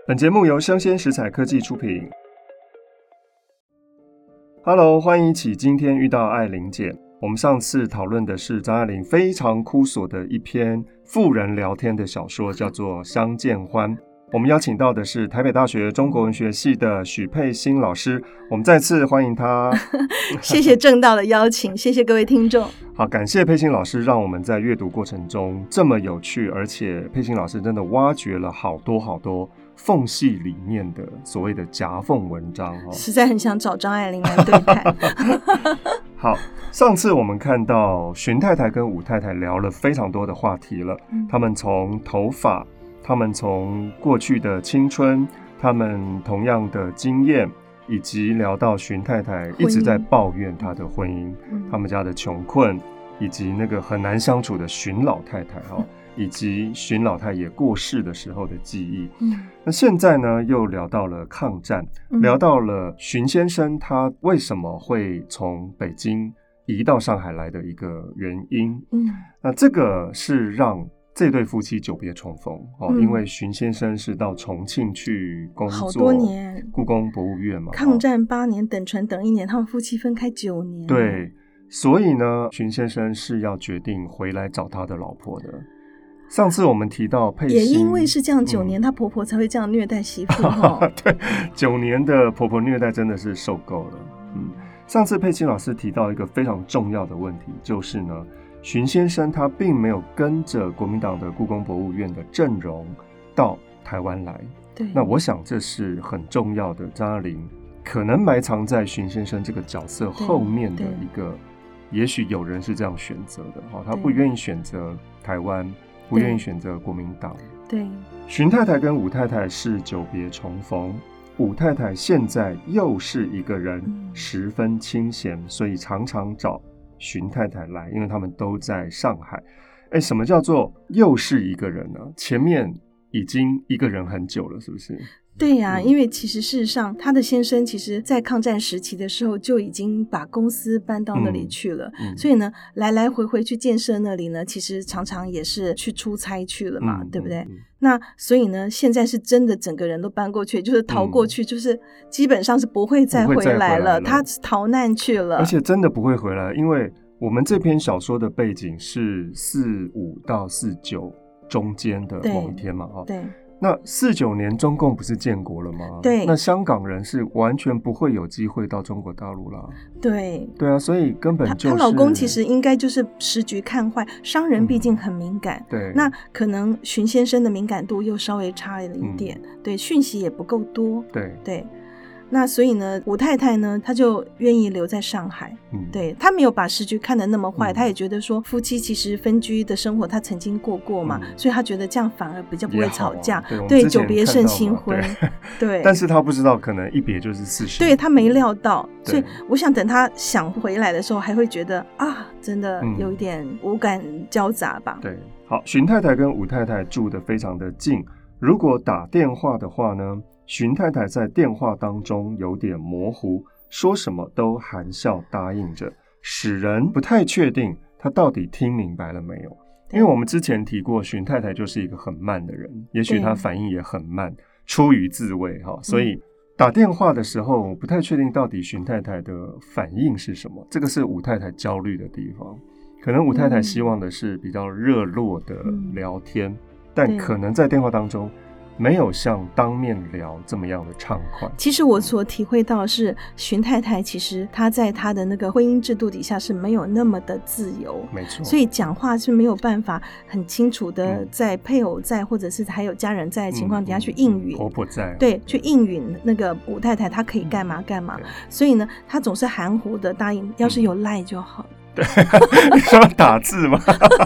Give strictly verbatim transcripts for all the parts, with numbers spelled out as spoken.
本节目由生鲜食材科技出品。Hello， 欢迎一起今天遇到爱玲姐。我们上次讨论的是张爱玲非常枯燥的一篇富人聊天的小说，叫做《相见欢》。我们邀请到的是台北大学中国文学系的许佩欣老师，我们再次欢迎他。 谢谢正道的邀请，谢谢各位听众。 好，感谢佩欣老师让我们在阅读过程中这么有趣，而且佩欣老师真的挖掘了好多好多缝隙里面的所谓的夹缝文章、哦、 实在很想找张爱玲来对谈。 好，上次我们看到荀太太跟武太太聊了非常多的话题了、嗯、他们从头发，他们从过去的青春，他们同样的经验，以及聊到荀太太一直在抱怨她的婚姻、嗯、他们家的穷困，以及那个很难相处的荀老太太、哦嗯、以及荀老太也过世的时候的记忆、嗯、那现在呢又聊到了抗战、嗯、聊到了荀先生他为什么会从北京移到上海来的一个原因、嗯、那这个是让这对夫妻久别重逢、哦嗯、因为荀先生是到重庆去工作， 好多年， 故宫博物院嘛， 抗战八年，等船等一年，他们夫妻分开九年。 对，所以呢荀先生是要决定回来找他的老婆的。上次我们提到佩欣， 也因为是这样九年、嗯、她婆婆才会这样虐待媳妇、哦、 对，九年的婆婆虐待真的是受够了、嗯、上次佩欣老师提到一个非常重要的问题，就是呢荀先生他并没有跟着国民党的故宫博物院的阵容到台湾来，对，那我想这是很重要的，张爱玲可能埋藏在荀先生这个角色后面的一个，也许有人是这样选择的、哦、他不愿意选择台湾，不愿意选择国民党。对，荀太太跟武太太是久别重逢，武太太现在又是一个人、嗯、十分清闲，所以常常找荀太太来，因为他们都在上海。哎，什么叫做又是一个人呢？前面已经一个人很久了，是不是？ 对呀、啊嗯，因为其实事实上他的先生其实在抗战时期的时候就已经把公司搬到那里去了、嗯嗯、所以呢来来回回去建设那里呢，其实常常也是去出差去了嘛、嗯、对不对、嗯嗯、那所以呢现在是真的整个人都搬过去，就是逃过去、嗯、就是基本上是不会再回来 了, 回来了他逃难去了， 而且真的不会回来，因为我们这篇小说的背景是四五到四九中间的某一天嘛，对，那四九年中共不是建国了吗？对，那香港人是完全不会有机会到中国大陆啦。对对啊，所以根本就是她, 她老公其实应该就是时局看坏，商人毕竟很敏感、嗯、对，那可能荀先生的敏感度又稍微差了一点、嗯、对，讯息也不够多，对对，那所以呢武太太呢她就愿意留在上海、嗯、对，她没有把时局看得那么坏、嗯、她也觉得说夫妻其实分居的生活她曾经过过嘛、嗯、所以她觉得这样反而比较不会吵架、啊、对, 对，久别胜新婚， 对, 对， 但是她不知道可能一别就是四十， 对，她没料到，所以我想等她想回来的时候还会觉得啊真的有一点五感交杂吧、嗯、 对，好，荀太太跟武太太住得非常的近，如果打电话的话呢，荀太太在电话当中有点模糊，说什么都含笑答应着，使人不太确定她到底听明白了没有。因为我们之前提过荀太太就是一个很慢的人，也许她反应也很慢，出于自卫，所以打电话的时候不太确定到底荀太太的反应是什么，这个是武太太焦虑的地方。可能武太太希望的是比较热络的聊天、嗯、但可能在电话当中没有像当面聊这么样的畅快。 其实我所体会到的是荀太太其实她在她的那个婚姻制度底下是没有那么的自由，没错，所以讲话是没有办法很清楚的在配偶在、嗯、或者是还有家人在的情况底下去应允、嗯嗯、 婆婆在， 对，去应允那个武太太她可以干嘛干嘛、嗯、所以呢她总是含糊的答应要是有赖就好了、嗯、 对你说打字吗？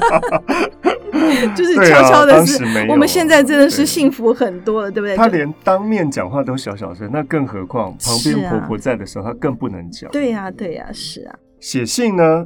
就是悄悄的是、啊、我们现在真的是幸福很多了， 对, 对不对？ 他连当面讲话都小小声，那更何况旁边婆婆在的时候、啊、他更不能讲。 对呀、啊、对呀、啊、是啊。 写信呢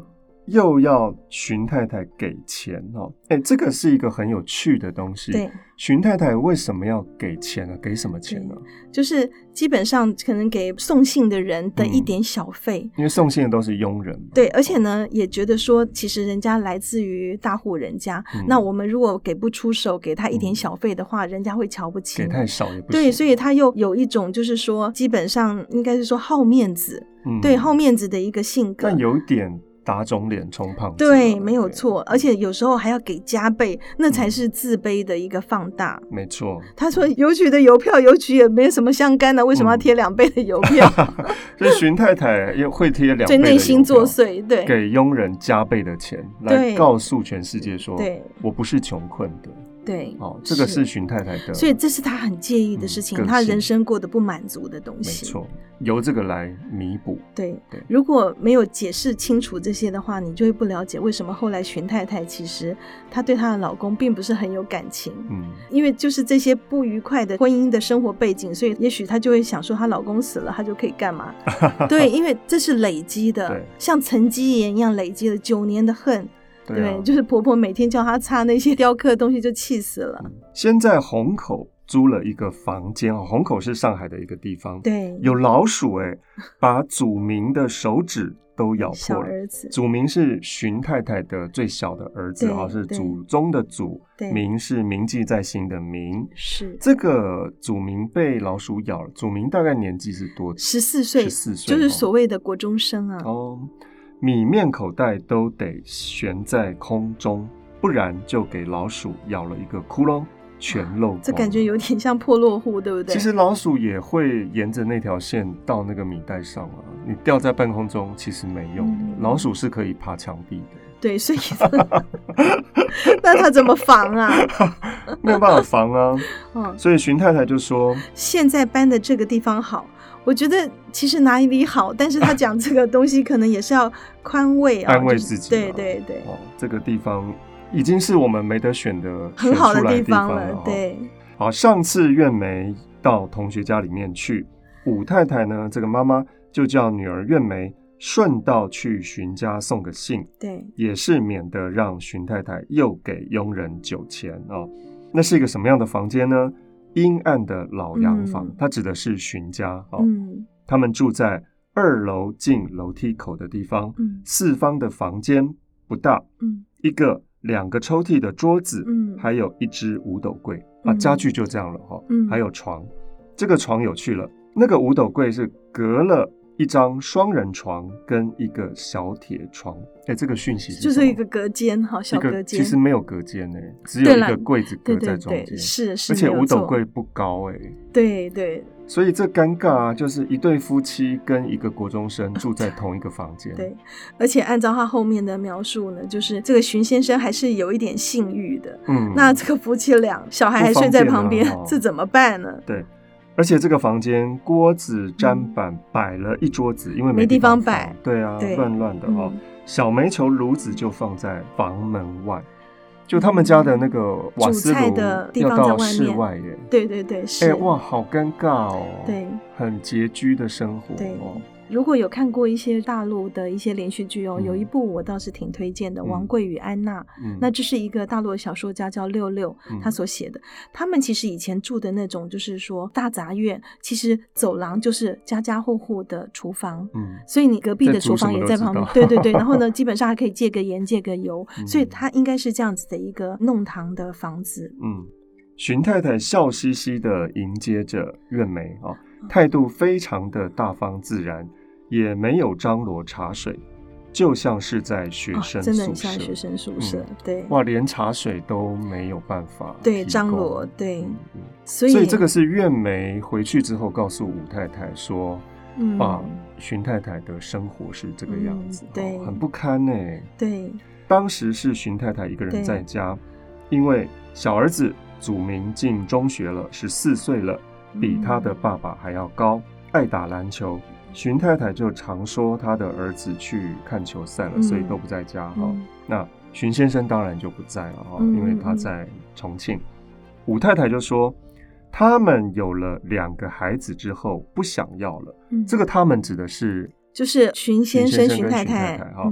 又要荀太太给钱哦，哎，这个是一个很有趣的东西。 对， 荀太太为什么要给钱呢？给什么钱呢？ 就是基本上可能给送信的人的一点小费， 嗯，因为送信的都是佣人。 对，而且呢，也觉得说，其实人家来自于大户人家，嗯，那我们如果给不出手，给他一点小费的话，嗯，人家会瞧不起。 给太少也不行。 对，所以他又有一种就是说，基本上应该是说好面子，嗯，对，好面子的一个性格， 但有点打肿脸充胖子。 对，没有错，而且有时候还要给加倍，那才是自卑的一个放大。 嗯，没错。 他说邮局的邮票，邮局也没什么相干的，为什么要贴两倍的邮票？ 嗯，所以荀太太也会贴两倍的邮票， 所以内心作祟，对， 给佣人加倍的钱，来告诉全世界说， 对， 我不是穷困的。 对， 哦，这个是荀太太的， 所以这是他很介意的事情，嗯，他人生过得不满足的东西。 没错，由这个来弥补。 对对，如果没有解释清楚这些的话，你就会不了解为什么后来荀太太其实她对她的老公并不是很有感情。嗯，因为就是这些不愉快的婚姻的生活背景，所以也许她就会想说，她老公死了，她就可以干嘛？对，因为这是累积的，像沉积岩一样累积了九年的恨。对，啊，对，就是婆婆每天叫她擦那些雕刻的东西，就气死了。嗯， 先在虹口租了一个房间，虹口是上海的一个地方， 对， 有老鼠哎，欸，把祖明的手指都咬破了。 小儿子， 祖明是荀太太的最小的儿子啊，是祖宗的祖，明是铭记在心的明。 是这个祖明被老鼠咬了，祖明大概年纪是多？ 十四岁，十四岁，就是所谓的国中生啊。 哦。米面口袋都得悬在空中，不然就给老鼠咬了一个窟窿，全漏光。 这感觉有点像破落户，对不对？ 其实老鼠也会沿着那条线到那个米袋上啊，你掉在半空中其实没用的，嗯，老鼠是可以爬墙壁的。 对，所以那他怎么防啊？ 没有办法防啊。嗯，所以荀太太就说， 现在搬的这个地方好。我觉得其实哪里好，但是他讲这个东西可能也是要宽慰啊， 安慰自己， 就是。对对对， 哦，这个地方已经是我们没得选的很好的地方了。对， 好，上次苑梅到同学家里面去，武太太呢，这个妈妈就叫女儿苑梅顺道去荀家送个信， 对， 也是免得让荀太太又给佣人酒钱哦。那是一个什么样的房间呢？阴暗的老洋房，嗯，它指的是荀家，哦嗯，他们住在二楼进楼梯口的地方，嗯，四方的房间不大，嗯，一个两个抽屉的桌子，嗯，还有一只五斗柜，嗯，啊，家具就这样了，哦嗯，还有床。这个床有趣了，那个五斗柜是隔了一张双人床跟一个小铁床。哎，这个讯息是就是一个隔间，好小隔间。 其实没有隔间哎，只有一个柜子隔在中间。 对对对，是是， 而且五斗柜不高哎。 对对。 所以这尴尬啊，就是一对夫妻跟一个国中生住在同一个房间。 对，而且按照他后面的描述呢，就是这个荀先生还是有一点性欲的。嗯，那这个夫妻俩，小孩还睡在旁边，啊哦，这怎么办呢？ 对。而且这个房间锅子砧板摆了一桌子，嗯，因为没地方摆，对啊，乱乱的哦，嗯。小煤球炉子就放在房门外，就他们家的那个瓦斯炉要到室外耶。 对对对，是。 哎，哇，好尴尬哦。 对， 很拮据的生活。 对。哦，如果有看过一些大陆的一些连续剧哦，嗯，有一部我倒是挺推荐的，嗯，王贵与安娜，嗯，那这是一个大陆的小说家叫六六，嗯，他所写的。他们其实以前住的那种就是说大杂院，其实走廊就是家家户户的厨房，嗯，所以你隔壁的厨房也在旁边，对对对，然后呢基本上还可以借个盐借个油，嗯，所以它应该是这样子的一个弄堂的房子。 嗯，荀太太笑嘻嘻的迎接着苑梅啊，态度非常的大方自然，也没有张罗茶水，就像是在学生宿舍，哦， 真的很像学生宿舍。嗯，对， 哇，连茶水都没有办法对张罗，对，嗯嗯，所以所以这个是苑梅回去之后告诉武太太说，嗯，啊，荀太太的生活是这个样子，嗯，对，哦，很不堪呢。 对， 当时是荀太太一个人在家，因为小儿子祖明进中学了，十四岁了，比他的爸爸还要高，爱打篮球。荀太太就常说他的儿子去看球赛了，嗯，所以都不在家，嗯哦，那荀先生当然就不在了，哦嗯，因为他在重庆。武太太就说他们有了两个孩子之后不想要了，嗯，这个他们指的是就是荀先生、荀太太， 哦嗯，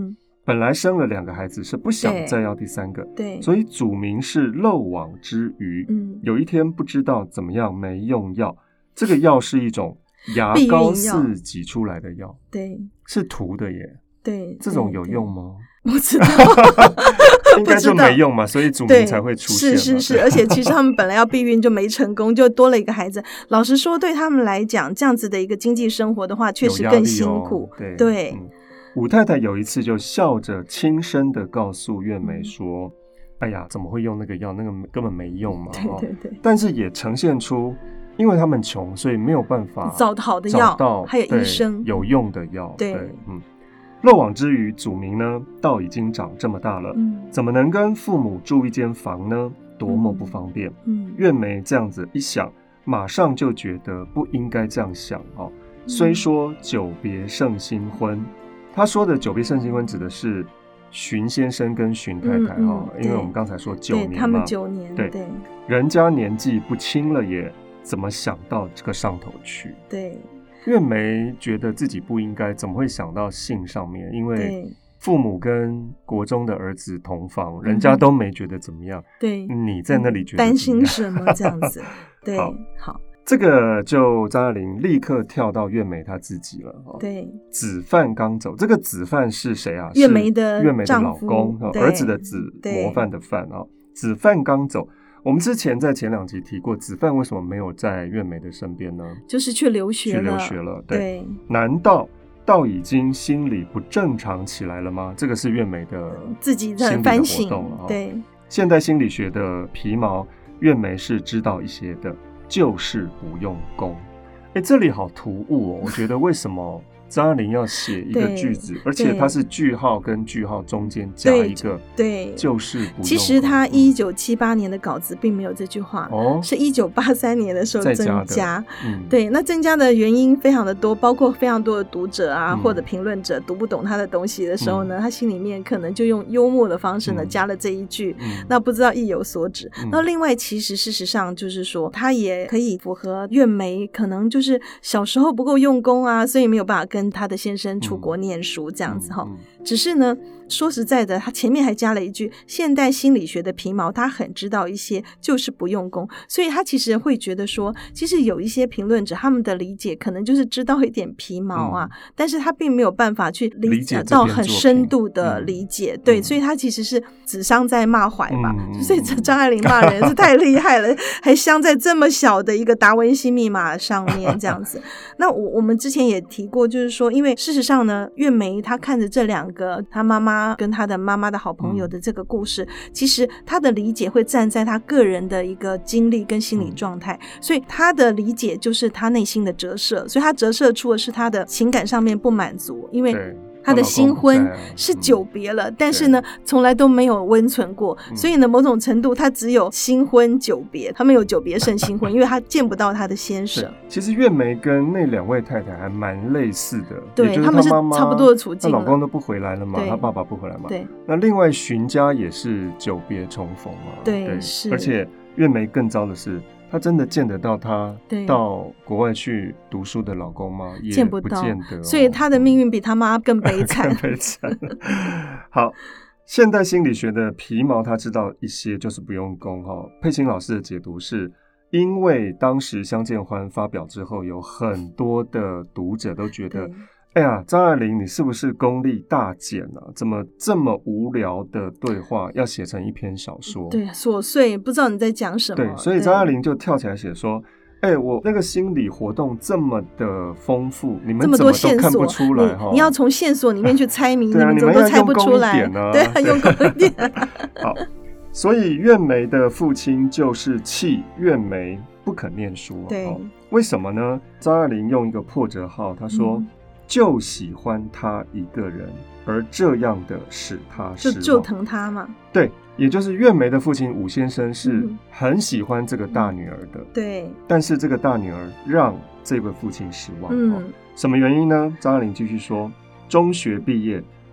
本来生了两个孩子，是不想再要第三个， 对， 所以祖名是漏网之鱼。嗯，有一天不知道怎么样没用药，这个药是一种牙膏似挤出来的药， 对， 是涂的耶。 对， 这种有用吗？ 不知道， 应该就没用嘛，所以祖名才会出现。 是是是，而且其实他们本来要避孕就没成功，就多了一个孩子。老实说，对他们来讲，这样子的一个经济生活的话，确实更辛苦。 哦、对。 对嗯，武太太有一次就笑着轻声的告诉月梅说：“哎呀，怎么会用那个药？那个根本没用嘛。” 对对对。 但是也呈现出，因为他们穷，所以没有办法找好的药， 找到还有医生有用的药。 对， 对嗯。漏网之鱼祖名呢，倒已经长这么大了，嗯、怎么能跟父母住一间房呢？多么不方便！嗯，月梅这样子一想，马上就觉得不应该这样想哦。嗯、虽说久别胜新婚，他说的久别胜新婚指的是荀先生跟荀太太哈、嗯嗯，因为我们刚才说九年嘛， 他们九年， 对对， 人家年纪不轻了也，怎么想到这个上头去？ 对。 月梅觉得自己不应该，怎么会想到性上面？因为父母跟国中的儿子同房，人家都没觉得怎么样。 对， 你在那里觉得担心什么这样子？对， 好， 好， 这个就张爱玲立刻跳到月梅她自己了。 对， 子范刚走，这个子范是谁啊？ 月梅的月梅的老公，儿子的子，模范的范啊。子范刚走。我们之前在前两集提过，子范为什么没有在月梅的身边呢？ 就是去留学了， 去留学了。对， 对， 难道道已经心理不正常起来了吗？这个是月梅的自己的反省。对， 现代心理学的皮毛，月梅是知道一些的，就是不用功。哎，这里好突兀哦！我觉得为什么张爱玲要写一个句子，而且它是句号跟句号中间加一个， 对， 就是不用功。 其实他一九七八年的稿子并没有这句话，哦，是一九八三年的时候增加。嗯，对，那增加的原因非常的多，包括非常多的读者啊、嗯、或者评论者读不懂他的东西的时候呢，嗯、他心里面可能就用幽默的方式呢、嗯、加了这一句，嗯、那不知道意有所指。嗯、那另外，其实事实上就是说，他也可以符合月梅可能就是小时候不够用功啊，所以没有办法跟他的先生出国念书这样子哈、嗯嗯嗯。只是呢，说实在的，他前面还加了一句现代心理学的皮毛，他很知道一些，就是不用功。所以他其实会觉得说，其实有一些评论者他们的理解可能就是知道一点皮毛啊，嗯、但是他并没有办法去理解到很深度的理解。对、嗯，所以他其实是指桑在骂槐吧。嗯、所以张爱玲骂人是太厉害了，还镶在这么小的一个达文西密码上面这样子。那我我们之前也提过，就是说，因为事实上呢，月梅她看着这两个她妈妈跟她的妈妈的好朋友的这个故事，嗯、其实她的理解会站在她个人的一个经历跟心理状态，嗯、所以她的理解就是她内心的折射，所以她折射出的是她的情感上面不满足，因为他的新婚是久别了，嗯、但是呢从来都没有温存过，嗯、所以呢某种程度他只有新婚久别，他没有久别胜新婚，因为他见不到他的先生。 其实月梅跟那两位太太还蛮类似的， 对， 也就是他们是差不多的处境了， 她老公都不回来了嘛，她爸爸不回来嘛， 对。 那另外荀家也是久别重逢嘛， 对， 对是。 而且月梅更糟的是，他真的见得到他到国外去读书的老公吗？也见不到， 不见得、哦， 所以他的命运比他妈更悲惨。 更悲惨。好，现代心理学的皮毛他知道一些，就是不用功哈、哦。佩青老师的解读是，因为当时相见欢发表之后，有很多的读者都觉得，哎呀，张爱玲你是不是功力大减啊？怎么这么无聊的对话要写成一篇小说？ 对，琐碎，不知道你在讲什么。 对，所以张爱玲就跳起来写说，哎、欸，我那个心理活动这么的丰富，你们怎么都看不出来哈？ 你, 你要从线索里面去猜谜，啊、你们怎么都猜不出来？ 啊、 对，用功一点。 好，所以月梅的父亲就是气月梅不肯念书、啊。 对、哦， 为什么呢？张爱玲用一个破折号，她说。嗯，就喜欢他一个人，而这样的使他失望， 就就疼他嘛。 对，也就是月梅的父亲武先生是很喜欢这个大女儿的，嗯、 对。 但是这个大女儿让这位父亲失望。嗯、哦，什么原因呢？张爱玲继续说，中学毕业，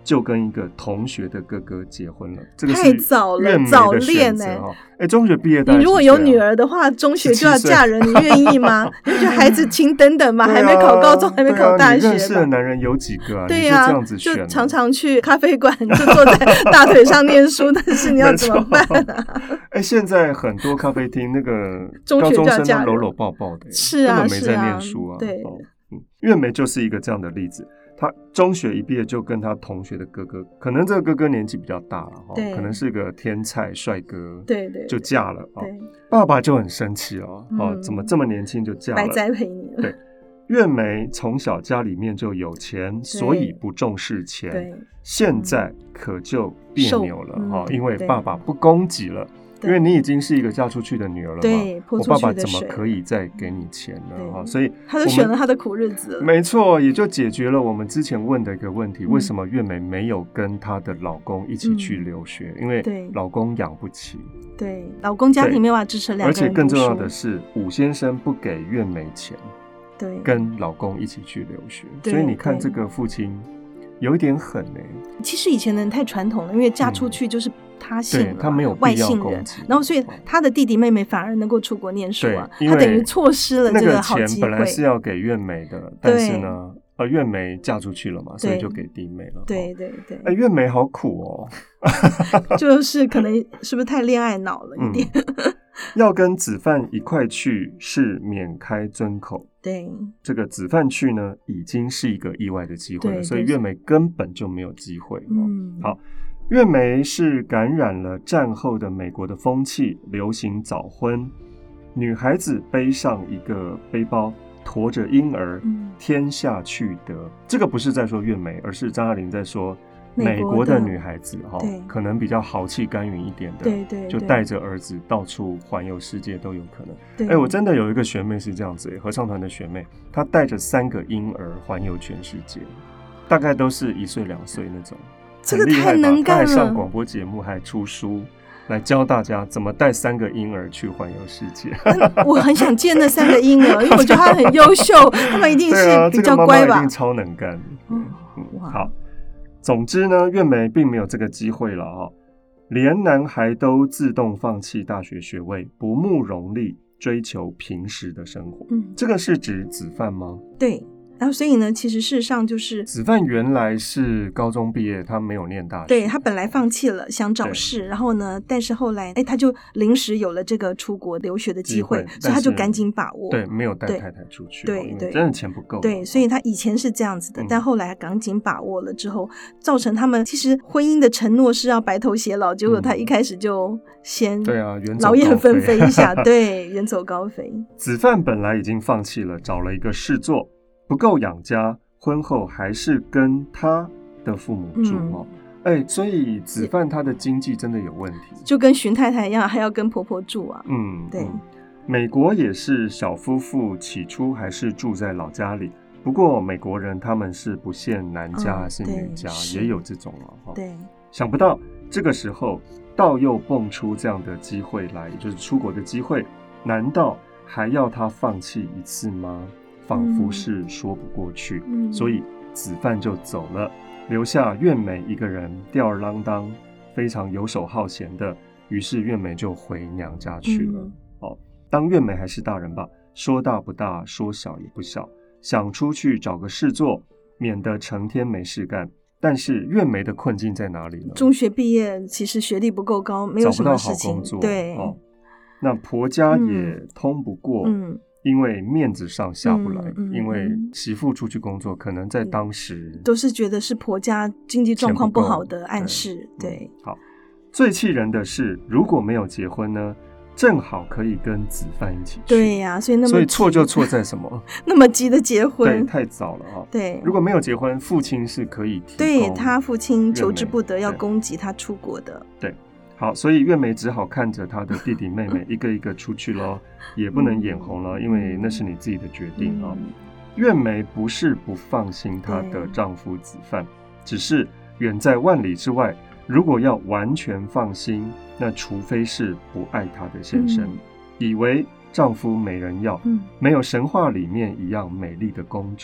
就跟一个同学的哥哥结婚了，这个是太早了，早恋哎、欸！哎，中学毕业， 你如果有女儿的话，中学就要嫁人，你愿意吗？你觉得孩子请等等吧，啊、还没考高中，还没考大学吧。 你认识的男人有几个啊？ 对呀、啊， 这样子选， 就常常去咖啡馆，就坐在大腿上念书，但是你要怎么办啊？ 哎、欸，现在很多咖啡厅那个高中生都搂搂抱抱的， 是啊， 根本没在念书啊。 啊对， 哦嗯，月梅就是一个这样的例子。他中学一毕业就跟他同学的哥哥，可能这个哥哥年纪比较大了哈，可能是个天才帅哥， 对对， 就嫁了哦。爸爸就很生气哦，嗯、哦，怎么这么年轻就嫁了？ 白栽培你了。 对，月梅从小家里面就有钱，所以不重视钱。对，现在可就别扭了哈、嗯，因为爸爸不供给了。因为你已经是一个嫁出去的女儿了嘛， 对， 我爸爸怎么可以再给你钱呢？所以他就选了他的苦日子了。 没错，也就解决了我们之前问的一个问题：嗯、为什么月梅没有跟她的老公一起去留学？嗯、因为老公养不起， 对，老公家庭没办法支持两个人读书。 而且更重要的是，武先生不给月梅钱， 对， 跟老公一起去留学。所以你看这个父亲有一点狠哎、欸。 其实以前的人太传统了，因为嫁出去就是。他姓了， 他没有外姓人，然后所以他的弟弟妹妹反而能够出国念书啊，他等于错失了这个好机会。 那个钱本来是要给月梅的，但是呢，呃，月梅嫁出去了嘛，所以就给弟妹了。 对对对， 哎、欸，月梅好苦哦， 就是可能是不是太恋爱脑了一点？ 嗯、要跟子范一块去是免开尊口， 对， 这个子范去呢，已经是一个意外的机会了，所以月梅根本就没有机会。嗯，好。月梅是感染了战后的美国的风气，流行早婚，女孩子背上一个背包，驮着婴儿，嗯、天下去得。这个不是在说月梅，而是张爱玲在说美国的女孩子哈、哦，可能比较豪气干云一点的， 对对， 就带着儿子到处环游世界都有可能。哎，我真的有一个学妹是这样子，合唱团的学妹，她带着三个婴儿环游全世界，大概都是一岁两岁那种。 这个太能干了， 他还上广播节目，还出书来教大家怎么带三个婴儿去环游世界。 我很想见那三个婴儿，因为我觉得他很优秀，他们一定是比较乖吧。 这个妈妈一定超能干。嗯嗯，好。总之呢，月梅并没有这个机会了哈、哦，连男孩都自动放弃大学学位，不慕荣利，追求平实的生活。嗯，这个是指子范吗？ 对。然后，所以呢，其实事实上就是子范原来是高中毕业，他没有念大学。 对，他本来放弃了，想找事，然后呢，但是后来，哎，他就临时有了这个出国留学的机会，所以他就赶紧把握。 对，没有带太太出去， 对对， 真的钱不够。 对，所以他以前是这样子的，嗯、但后来赶紧把握了之后，造成他们其实婚姻的承诺是要白头偕老，结果他一开始就先对啊，远劳燕分飞一下，对，远走高飞。 子范本来已经放弃了，找了一个事做。不够养家，婚后还是跟他的父母住哦。哎、嗯欸，所以子范他的经济真的有问题， 就跟荀太太一样，还要跟婆婆住啊。 嗯， 对。 嗯、美国也是小夫妇起初还是住在老家里，不过美国人他们是不限男家还是女家，嗯、也有这种了、哦、 对。 想不到这个时候倒又蹦出这样的机会来，也就是出国的机会，难道还要他放弃一次吗？仿佛是说不过去、嗯、所以子范就走了，留下月梅一个人吊儿郎当，非常游手好闲的，于是月梅就回娘家去了、嗯哦、当月梅还是大人吧，说大不大，说小也不小，想出去找个事做，免得成天没事干。但是月梅的困境在哪里呢？ 中学毕业，其实学历不够高，没有什么事情， 找不到好工作， 对、 哦、那婆家也通不过，嗯因为面子上下不来、嗯嗯、因为媳妇出去工作可能在当时都是觉得是婆家经济状况不好的暗示。 对, 对、 嗯、好，最气人的是如果没有结婚呢，正好可以跟子范一起去。 对呀、啊，所以那么所以错就错在什么那么急的结婚， 对，太早了、哦、对，如果没有结婚，父亲是可以提供， 对，他父亲求之不得要供给他出国的。 对，好，所以月梅只好看着她的弟弟妹妹一个一个出去咯，也不能眼红了，因为那是你自己的决定啊、哦。月梅不是不放心她的丈夫子范，只是远在万里之外，如果要完全放心，那除非是不爱她的先生，嗯、以为丈夫没人要、嗯，没有神话里面一样美丽的公主，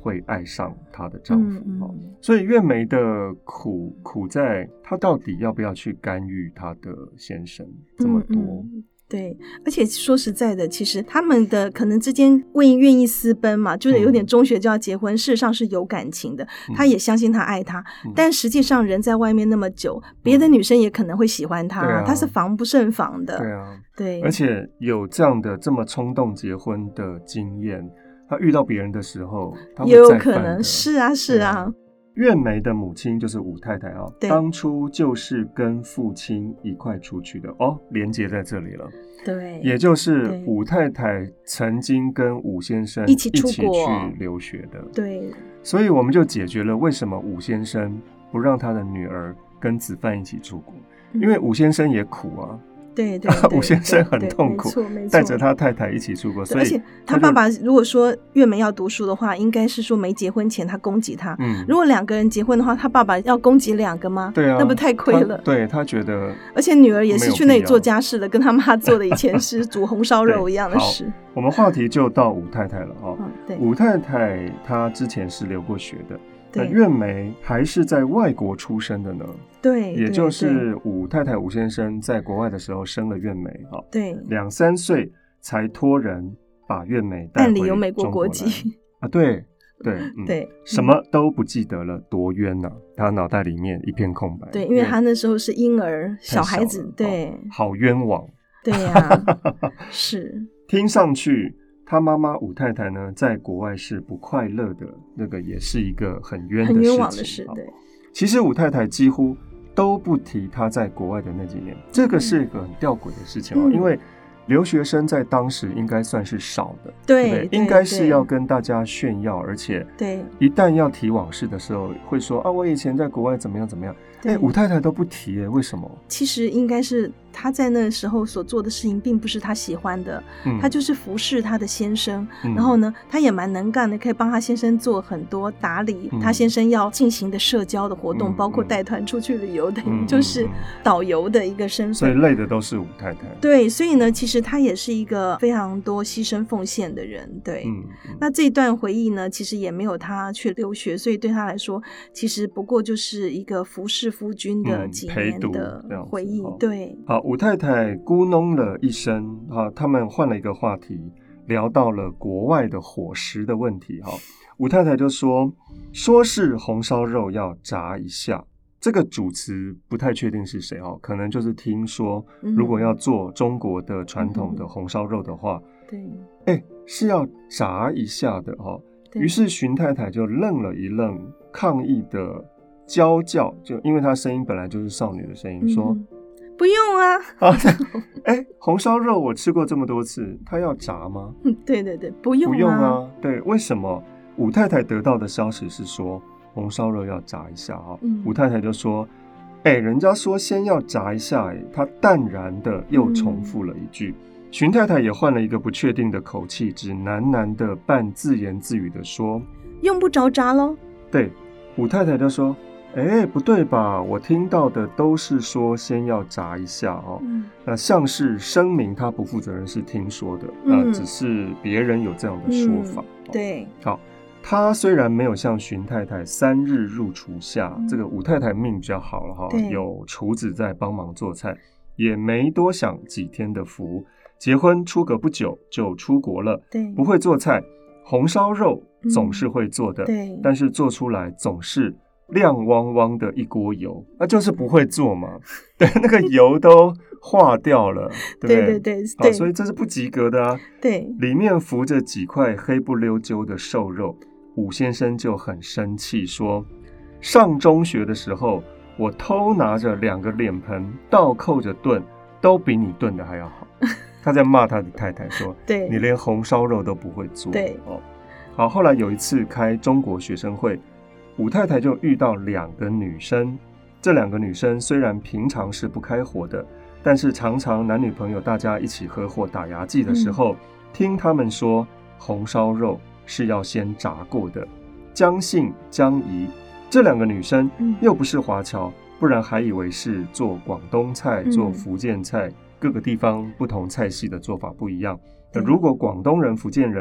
会爱上她的丈夫、嗯嗯、所以月梅的苦苦在她到底要不要去干预她的先生这么多、嗯嗯对，而且说实在的，其实他们的可能之间为愿意私奔嘛，就是有点中学就要结婚、嗯、事实上是有感情的，他也相信他爱他、嗯、但实际上人在外面那么久、嗯、别的女生也可能会喜欢他、啊、他是防不胜防的。 对啊， 对， 而且有这样的这么冲动结婚的经验，他遇到别人的时候他会再犯的， 也有可能是啊是啊。 月梅的母亲就是武太太啊，当初就是跟父亲一块出去的哦，连结在这里了。 对， 也就是武太太曾经跟武先生一起出国一起去留学的。 对， 所以我们就解决了为什么武先生不让他的女儿跟子范一起出国，嗯、因为武先生也苦啊。 对对对， 武先生很痛苦，带着他太太一起出国，所以而且他爸爸如果说月梅要读书的话，应该是说没结婚前他供给他、嗯、如果两个人结婚的话，他爸爸要供给两个吗？ 对啊， 那不太亏了。 他对，他觉得， 而且女儿也是去那里做家事的，跟他妈做的以前是煮红烧肉一样的事。 我们话题就到武太太了、哦嗯、对，武太太她之前是留过学的，那月梅还是在外国出生的呢。 对， 也就是武太太武先生在国外的时候生了月梅、哦、 对， 两三岁才托人把月梅带回中国来。 按理有美国国籍啊，对对、嗯、 对， 什么都不记得了，多冤啊！他脑袋里面一片空白。 对，因为他那时候是婴儿小孩子，对、 哦，好冤枉。 对呀、啊，是。 听上去他妈妈武太太呢，在国外是不快乐的，那个也是一个很冤的事情。 很冤枉的事，对。 其实武太太几乎都不提她在国外的那几年，这个是一个很吊诡的事情哦、嗯，因为留学生在当时应该算是少的， 对， 对不对？应该是要跟大家炫耀，而且对， 一旦要提往事的时候，会说啊，我以前在国外怎么样怎么样。哎，武太太都不提哎，为什么？ 其实应该是他在那时候所做的事情并不是他喜欢的，嗯、他就是服侍他的先生、嗯，然后呢，他也蛮能干的，可以帮他先生做很多打理、嗯、他先生要进行的社交的活动，嗯、包括带团出去旅游，等于、嗯、就是导游的一个身份。 所以累的都是武太太。 对，所以呢，其实他也是一个非常多牺牲奉献的人。对，嗯嗯、那这一段回忆呢，其实也没有他去留学，所以对他来说，其实不过就是一个服侍夫君的几年的回忆。嗯、对， 好，武太太咕哝了一声，哈，他们换了一个话题，聊到了国外的伙食的问题。哈，武太太就说，说是红烧肉要炸一下，这个主词不太确定是谁哈，可能就是听说，如果要做中国的传统的红烧肉的话， 对， 哎，是要炸一下的哈。于是荀太太就愣了一愣，抗议的娇叫，就因为她声音本来就是少女的声音，嗯、说不用啊。 啊，哎，红烧肉我吃过这么多次，它要炸吗？ 嗯，对对对，不用啊。 不用啊，对，为什么？武太太得到的消息是说红烧肉要炸一下哈、嗯，武太太就说，哎，人家说先要炸一下，哎，她淡然的又重复了一句。嗯，荀太太也换了一个不确定的口气，只喃喃的半自言自语的说， 用不着炸咯。 对，武太太就说，哎，不对吧，我听到的都是说先要炸一下哦。嗯、那像是声明他不负责任是听说的，嗯、呃，只是别人有这样的说法。 嗯、对， 好，他虽然没有像荀太太三日入厨下，嗯、这个武太太命比较好了哈，有厨子在帮忙做菜，也没多享几天的福。结婚出阁不久就出国了， 对， 不会做菜，红烧肉总是会做的， 嗯、对， 但是做出来总是亮汪汪的一锅油，那就是不会做嘛，对，那个油都化掉了，对不对？ 对对对对， 所以这是不及格的啊。 对， 里面浮着几块黑不溜秋的瘦肉，武先生就很生气说，上中学的时候，我偷拿着两个脸盆倒扣着炖，都比你炖的还要好。他在骂他的太太说，对，你连红烧肉都不会做。 对， 哦，好，后来有一次开中国学生会，武太太就遇到两个女生，这两个女生虽然平常是不开火的，但是常常男女朋友大家一起合伙打牙祭的时候，嗯、听他们说红烧肉是要先炸过的。姜姓姜姨这两个女生又不是华侨，不然还以为是做广东菜、做福建菜。嗯，各个地方不同菜系的做法不一样。那如果广东人、福建人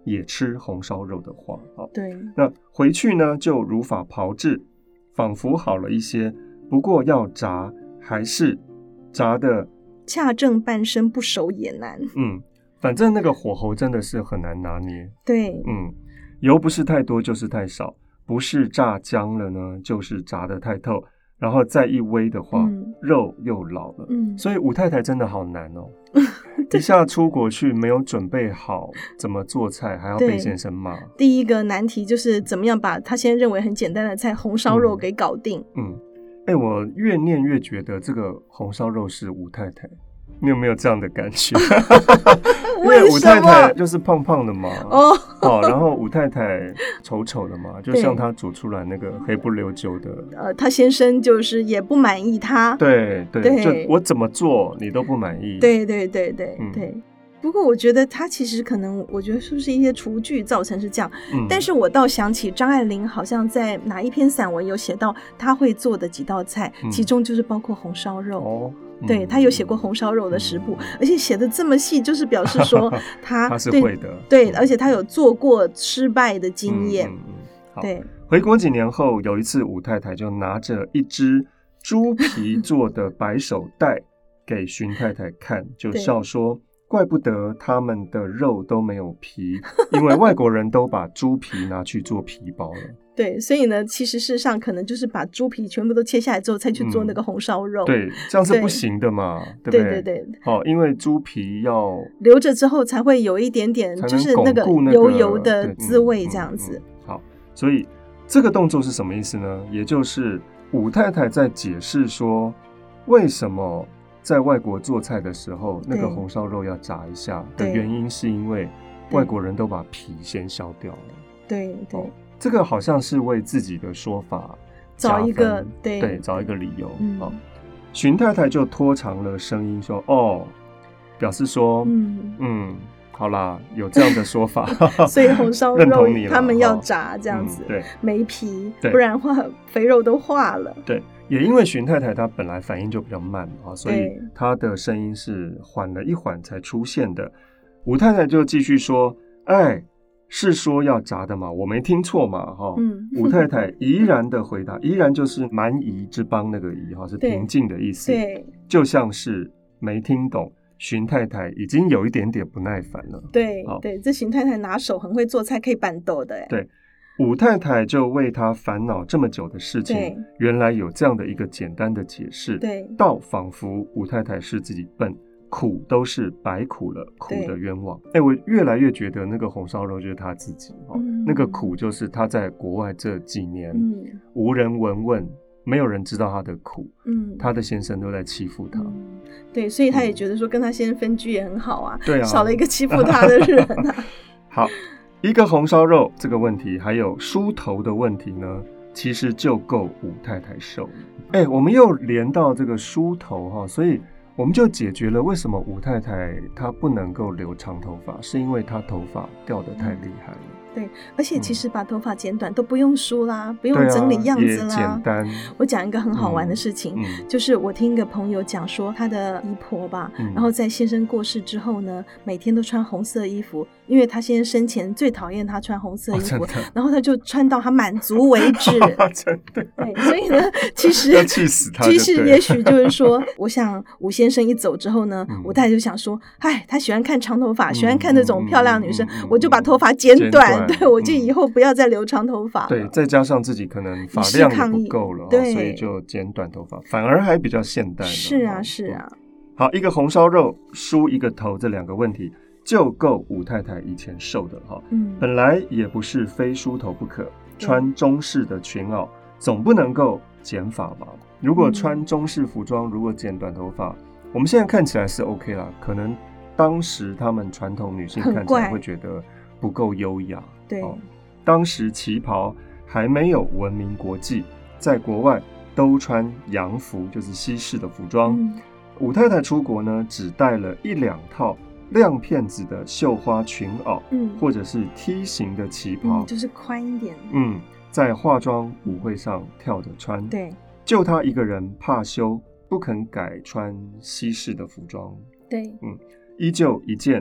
也吃红烧肉的话， 对， 那回去呢就如法炮制，仿佛好了一些，不过要炸还是炸的恰正半生，不熟也难。 嗯，反正那个火候真的是很难拿捏。 对， 嗯，油不是太多就是太少，不是炸僵了呢，就是炸得太透，然后再一煨的话，嗯、肉又老了。嗯，所以武太太真的好难哦。一下出国去没有准备好怎么做菜，还要被先生骂。 第一个难题就是怎么样把他先认为很简单的菜红烧肉给搞定。 嗯，哎、欸，我越念越觉得这个红烧肉是武太太。你有没有这样的感觉？因为武太太就是胖胖的嘛，哦，哦，然后武太太丑丑的嘛，就像她煮出来那个黑不溜秋的。 呃，他先生就是也不满意他。 对 对, 对，就我怎么做你都不满意。 对对对对、嗯、对。不过我觉得他其实可能，我觉得是不是一些厨具造成是这样、嗯、但是我倒想起张爱玲好像在哪一篇散文有写到她会做的几道菜、嗯、其中就是包括红烧肉。哦，对，他有写过红烧肉的食谱、嗯、而且写的这么细，就是表示说他他是会的。 对, 对，而且他有做过失败的经验。嗯嗯好，对。回国几年后，有一次武太太就拿着一只猪皮做的白手袋给荀太太看，就笑说怪不得他们的肉都没有皮，因为外国人都把猪皮拿去做皮包了。 对，所以呢，其实事实上可能就是把猪皮全部都切下来之后，才去做那个红烧肉。 嗯、对，这样是不行的嘛， 对, 对不对？对对对。好、哦，因为猪皮要留着之后才会有一点点，就是那个油油的滋味，这样子、嗯嗯嗯。好，所以这个动作是什么意思呢？也就是武太太在解释说，为什么在外国做菜的时候，那个红烧肉要炸一下的原因，是因为外国人都把皮先削掉了。 对对。哦， 这个好像是为自己的说法找一个 对, 对找一个理由。嗯，好，荀太太就拖长了声音说：“哦，表示说，嗯嗯，好啦，有这样的说法， 所以红烧肉他们要炸这样子， 嗯、对， 没皮，不然的话肥肉都化了。 对，也因为荀太太她本来反应就比较慢啊，所以她的声音是缓了一缓才出现的。武太太就继续说：‘哎。’是说要炸的嘛？我没听错嘛？哈、嗯，武太太怡然的回答，怡然就是蛮夷之邦那个夷哈，是平静的意思。对，就像是没听懂。荀太太已经有一点点不耐烦了。 对对，这荀太太拿手很会做菜，可以板豆的。 对，武太太就为她烦恼这么久的事情，原来有这样的一个简单的解释。对，倒仿佛武太太是自己笨。苦都是白苦了，苦的冤枉。哎、欸，我越来越觉得那个红烧肉就是他自己、哦嗯、那个苦就是他在国外这几年、嗯、无人闻问，没有人知道他的苦。嗯，他的先生都在欺负他、嗯。 对，所以他也觉得说跟他先生分居也很好啊。对啊，少了一个欺负他的人啊。 好，一个红烧肉这个问题，还有梳头的问题呢，其实就够武太太受。哎、欸，我们又连到这个梳头哈，所以。我们就解决了为什么武太太她不能够留长头发，是因为她头发掉得太厉害了。 对，而且其实把头发剪短都不用梳啦、嗯、不用整理样子啦、啊、 也简单。 我讲一个很好玩的事情、嗯嗯、就是我听一个朋友讲说，他的姨婆吧、嗯、然后在先生过世之后呢，每天都穿红色衣服，因为他先生生前最讨厌他穿红色衣服、哦、然后他就穿到他满足为止。 真的。 对，所以呢其实要气死他。 其实也许就是说我想武先生一走之后呢、嗯、我太太就想说，哎，他喜欢看长头发、嗯、喜欢看那种漂亮女生、嗯、我就把头发剪短, 剪短对，我就以后不要再留长头发了、嗯、对， 再加上自己可能发量也不够了，对，所以就剪短头发，反而还比较现代。 是啊是啊。 好，一个红烧肉梳一个头，这两个问题就够武太太以前受的哈。嗯，本来也不是非梳头不可，穿中式的裙袄总不能够剪发吧？如果穿中式服装，如果剪短头发，我们现在看起来是 OK 啦，可能当时他们传统女性看起来会觉得不够优雅。对、哦，当时旗袍还没有闻名国际，在国外都穿洋服，就是西式的服装。嗯、武太太出国呢，只带了一两套亮片子的绣花裙袄，嗯，或者是梯形的旗袍， 嗯、就是宽一点。 嗯，在化妆舞会上跳着穿。对，就她一个人怕羞，不肯改穿西式的服装。 对， 嗯，依旧一件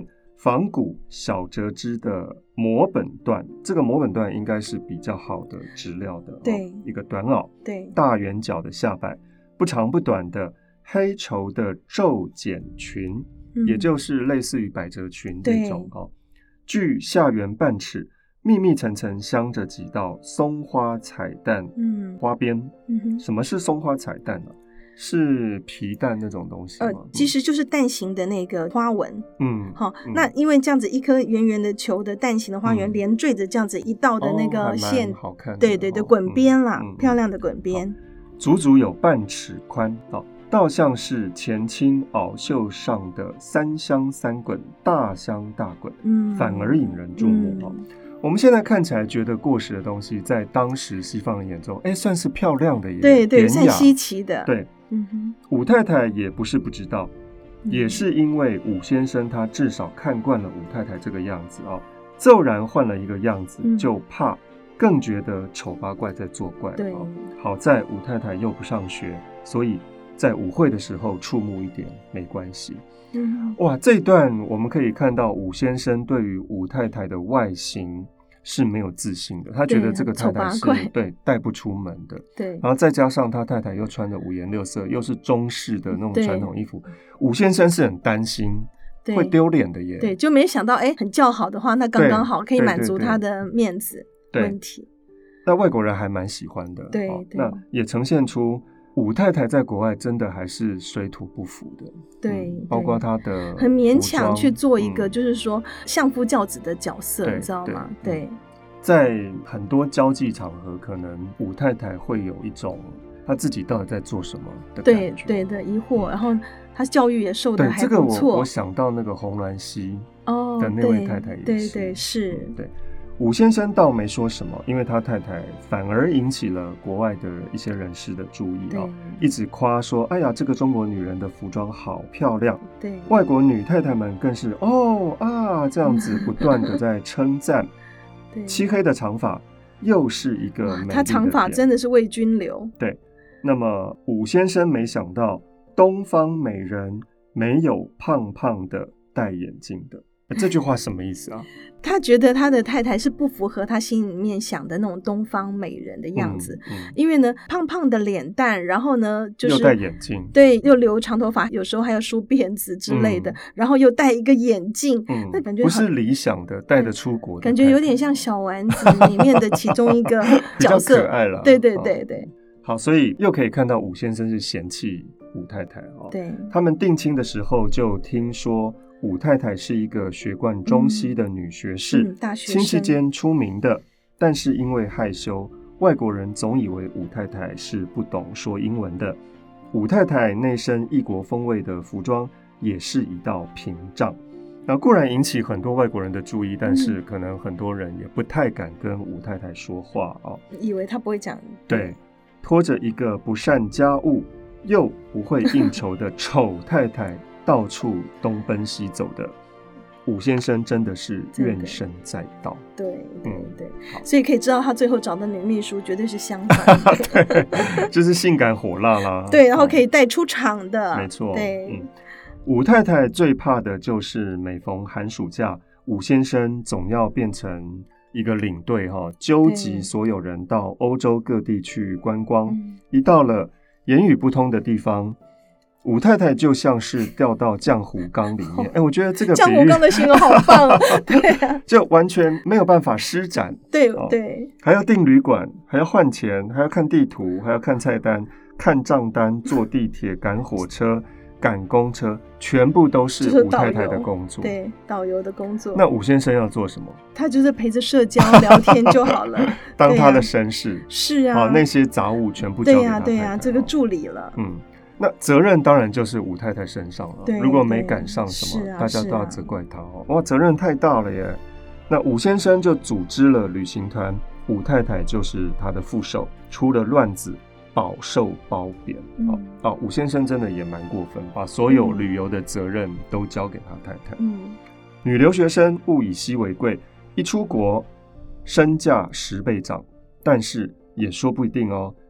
仿古小折枝的磨本缎，这个磨本缎应该是比较好的质料的， 对、哦， 一个短袄， 对， 大圆角的下摆，不长不短的黑绸的皱茧裙，嗯、也就是类似于百褶裙这种哦，距下缘半尺，密密层层镶着几道松花彩蛋，嗯，花边，嗯哼，什么是松花彩蛋呢、啊？是皮蛋那种东西吗？ 呃，其实就是蛋形的那个花纹。 嗯， 好、嗯，那因为这样子一颗圆圆的球的蛋形的花圆、嗯、连缀着这样子一道的那个线， 哦、好看， 对对对，滚边啦、嗯，漂亮的滚边， 足足有半尺宽，哦，倒像是前清袄袖上的三香三滚，大香大滚，嗯，反而引人注目哦。嗯，我们现在看起来觉得过时的东西，在当时西方人眼中，哎，算是漂亮的耶， 对对，算稀奇的， 对。嗯哼，武太太也不是不知道，嗯、也是因为武先生他至少看惯了武太太这个样子啊、哦，骤然换了一个样子，嗯、就怕更觉得丑八怪在作怪。对、哦，好在武太太又不上学，所以在舞会的时候触目一点没关系。嗯，哇，这一段我们可以看到武先生对于武太太的外形是没有自信的，他觉得这个太太是对带不出门的，对，然后再加上他太太又穿着五颜六色，又是中式的那种传统衣服，武先生是很担心会丢脸的耶， 对，就没想到哎，很叫好的话，那刚刚好可以满足他的面子问题。 那外国人还蛮喜欢的， 对， 哦、那也呈现出武太太在国外真的还是水土不服的， 对， 嗯、包括她的很勉强去做一个就是说相夫教子的角色， 嗯、 你知道吗？对，对在很多交际场合，可能武太太会有一种她自己到底在做什么的感觉， 对对的疑惑，然后她教育也受得还不错。 对，这个我我想到那个洪鸾溪的那位太太也是， 哦、对, 对对是， 嗯、对。武先生倒没说什么，因为他太太反而引起了国外的一些人士的注意哦，一直夸说：“哎呀，这个中国女人的服装好漂亮。”对，外国女太太们更是哦啊这样子不断的在称赞。对，漆黑的长发又是一个美丽的点， 她长发真的是为君留。 对，那么武先生没想到东方美人没有胖胖的戴眼镜的。这句话什么意思啊？ 他觉得他的太太是不符合他心里面想的那种东方美人的样子，嗯嗯、因为呢，胖胖的脸蛋，然后呢，就是又戴眼镜， 对，又留长头发，有时候还要梳辫子之类的，嗯、然后又戴一个眼镜，嗯、那感觉不是理想的，带得出国的， 感觉有点像小丸子里面的其中一个角色， 比较可爱啦。 对对对对。 好，所以又可以看到武先生是嫌弃武太太哦。 对， 他们定亲的时候就听说武太太是一个学贯中西的女学士， 嗯、大学生， 亲戚间出名的，但是因为害羞，外国人总以为武太太是不懂说英文的。武太太那身异国风味的服装也是一道屏障，那固然引起很多外国人的注意，但是可能很多人也不太敢跟武太太说话哦， 以为她不会讲。 对，拖着一个不善家务又不会应酬的丑太太到处东奔西走的武先生真的是怨声载道。 对对对、嗯、所以可以知道他最后找的女秘书绝对是相反的对，就是性感火辣啦对，然后可以带出场的、 嗯、没错。 对、 嗯，武太太最怕的就是每逢寒暑假，武先生总要变成一个领队哈，纠集所有人到欧洲各地去观光、嗯、一到了言语不通的地方，武太太就像是掉到浆糊缸里面。哎、哦，我觉得这个比喻浆糊缸的形容好棒哦。对啊， 就完全没有办法施展。 对、哦、对， 还要订旅馆，还要换钱，还要看地图，还要看菜单、看账单，坐地铁、赶火车、赶公车，全部都是武太太的工作。 对，导游的工作。 那武先生要做什么？ 他就是陪着社交聊天就好了。 当他的绅士。 是啊。 好，那些杂物全部交给他太太。 对呀、啊、对呀、啊，这个助理了。 嗯。那责任当然就是武太太身上了。如果没赶上什么， 啊、 大家都要责怪他哦。哇，责任太大了耶！那武先生就组织了旅行团，武太太就是他的副手，出了乱子，饱受褒贬。嗯、哦哦，武先生真的也蛮过分，把所有旅游的责任都交给他太太。嗯，女留学生物以稀为贵，一出国身价十倍涨，但是也说不一定哦。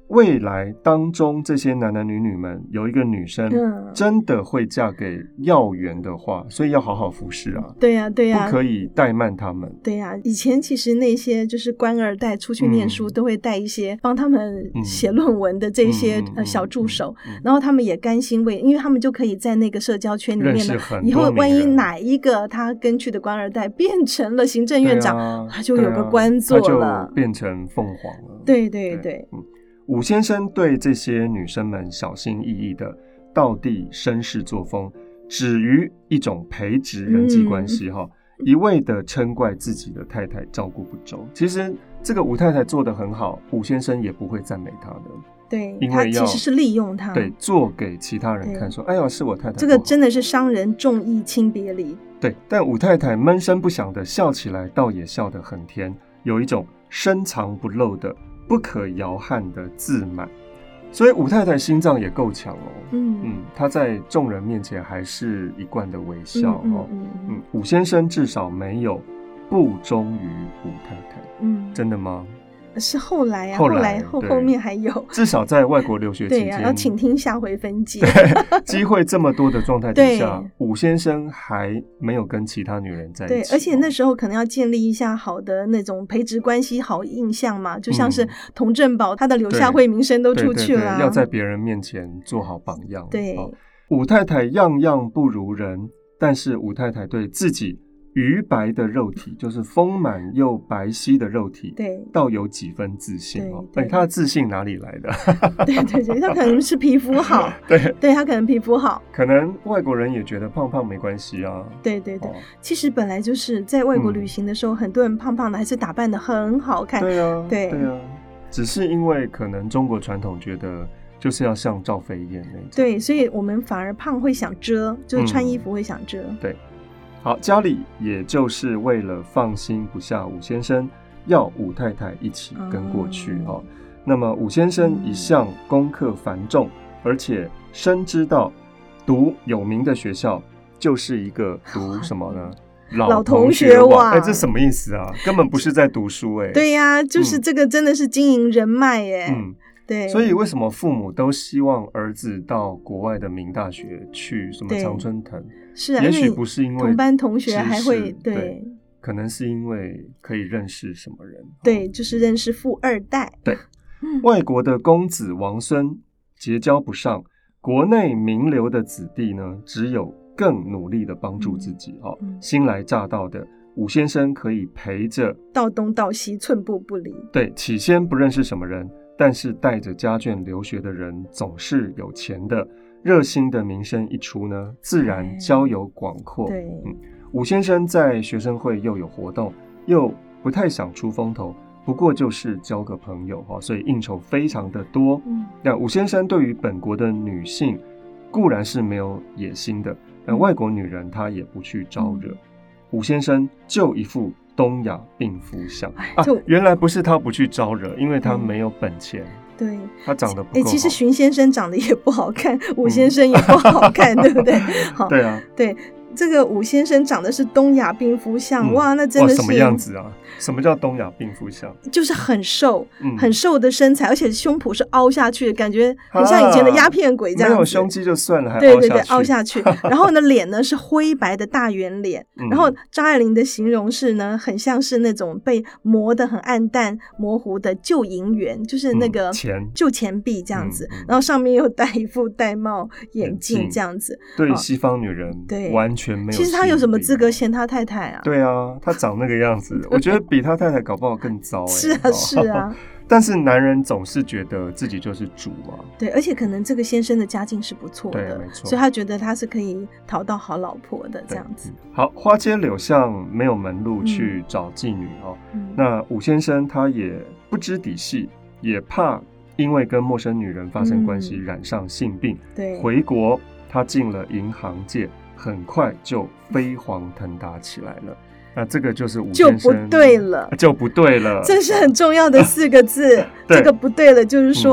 未来当中这些男男女女们有一个女生真的会嫁给要员的话，所以要好好服侍啊。 对呀、啊、对呀、啊， 不可以怠慢他们。 对呀、啊，以前其实那些就是官二代出去念书、嗯、都会带一些帮他们写论文的这些、嗯呃、小助手、嗯嗯、然后他们也甘心为，因为他们就可以在那个社交圈里面呢，以后万一哪一个他跟去的官二代变成了行政院长、啊、他就有个官做了、 啊、他就变成凤凰了。 对对 对, 对、 嗯，武先生对这些女生们小心翼翼的道地绅士作风止于一种培植人际关系、嗯、一味的嗔怪自己的太太照顾不周。其实这个武太太做得很好，武先生也不会赞美她的。 对， 因为他其实是利用他， 对，做给其他人看说，哎呀，是我太太。 这个真的是伤人重义轻别离。 对，但武太太闷声不响的笑起来，倒也笑得很甜，有一种深藏不露的不可摇撼的自满。所以武太太心脏也够强哦，嗯嗯，她在众人面前还是一贯的微笑哦，嗯, 嗯, 嗯, 嗯武先生至少没有不忠于武太太，嗯，真的吗？ 是后来啊，后来后后面还有， 至少在外国留学期间， 对啊，要请听下回分解。 机会这么多的状态底下，武先生还没有跟其他女人在一起。 对，而且那时候可能要建立一下好的那种培植关系、好印象嘛，就像是童振宝，他的柳下惠名声都出去了、啊对对对，要在别人面前做好榜样。 对， 哦、武太太样样不如人，但是武太太对自己鱼白的肉体，就是丰满又白皙的肉体，对，倒有几分自信哦。对，他的自信哪里来的？ 对对对，他可能是皮肤好， 对对，他可能皮肤好， 可能外国人也觉得胖胖没关系啊。 对对对、哦，其实本来就是在外国旅行的时候，嗯、很多人胖胖的，还是打扮的很好看。 对啊， 对对啊，只是因为可能中国传统觉得就是要像赵飞燕那种， 对，所以我们反而胖会想遮，就是穿衣服会想遮。 嗯、对。好，家里也就是为了放心不下武先生，要武太太一起跟过去、嗯哦、那么武先生一向功课繁重、嗯、而且深知道读有名的学校就是一个读什么呢？ 老同学网。 哎，这什么意思啊？根本不是在读书哎。 对呀、啊，就是这个真的是经营人脉哎。嗯。对， 所以为什么父母都希望儿子到国外的名大学去，什么常春藤？ 是啊， 也许不是因为同班同学还会 对, 对，可能是因为可以认识什么人。 对，就是认识富二代。 对，嗯、外国的公子王孙结交不上，国内名流的子弟呢，只有更努力的帮助自己、嗯哦、新来乍到的武先生可以陪着到东到西，寸步不离。 对，起先不认识什么人。但是带着家眷留学的人总是有钱的，热心的名声一出呢，自然交友广阔。对，嗯，武先生在学生会又有活动，又不太想出风头，不过就是交个朋友哈，所以应酬非常的多。嗯，那武先生对于本国的女性固然是没有野心的，但外国女人他也不去招惹。嗯、武先生就一副东亚病夫相、啊、原来不是他不去招惹，因为他没有本钱。对，他长得不够好。 其实荀先生长得也不好看，武先生也不好看，对不对？好， 对啊， 对。这个武先生长的是东亚病夫相、嗯、哇，那真的是什么样子啊？什么叫东亚病夫相？ 就是很瘦、嗯、很瘦的身材，而且胸脯是凹下去的，感觉很像以前的鸦片鬼这样子、啊、 没有胸肌就算了，还对对对，凹下去然后呢，脸呢是灰白的大圆脸、嗯、然后张爱玲的形容是呢，很像是那种被磨得很暗淡模糊的旧银元，就是那个旧钱币这样子、嗯嗯、然后上面又戴一副戴帽眼镜这样子。 对西方女人对完全没有。 其实他有什么资格嫌他太太啊？ 对啊，他长那个样子我觉得比他太太搞不好更糟、欸、 是啊是啊但是男人总是觉得自己就是主嘛。 对，而且可能这个先生的家境是不错的， 对，没错， 所以他觉得他是可以讨到好老婆的这样子。 好，花街柳巷没有门路去找妓女、哦嗯、那武先生他也不知底细，也怕因为跟陌生女人发生关系、嗯、染上性病。对，回国他进了银行界，很快就飞黄腾达起来了。那这个就是武先生就不对了， 就不对了， 这是很重要的四个字这个不对了，就是说、嗯、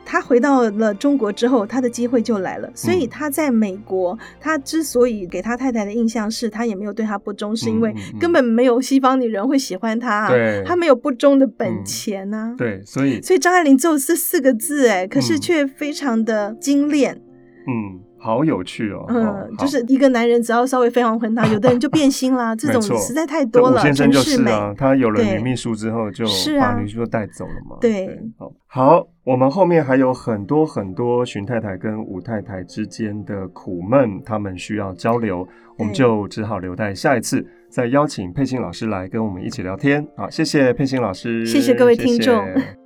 他回到了中国之后，他的机会就来了。所以他在美国，他之所以给他太太的印象是他也没有对他不忠，是因为根本没有西方女人会喜欢他、啊嗯、他没有不忠的本钱啊、 嗯、对，所以所以张爱玲只有这四个字哎，可是却非常的精炼。 嗯，好有趣哦。 嗯，就是一个男人只要稍微飞黄腾达，有的人就变心啦，这种实在太多了。 武先生就是啊，他有了女秘书之后就把女秘书带走了嘛。 对， 对，好，好，我们后面还有很多很多荀太太跟武太太之间的苦闷，他们需要交流，我们就只好留待下一次再邀请佩欣老师来跟我们一起聊天。好，谢谢佩欣老师， 谢谢各位听众。谢谢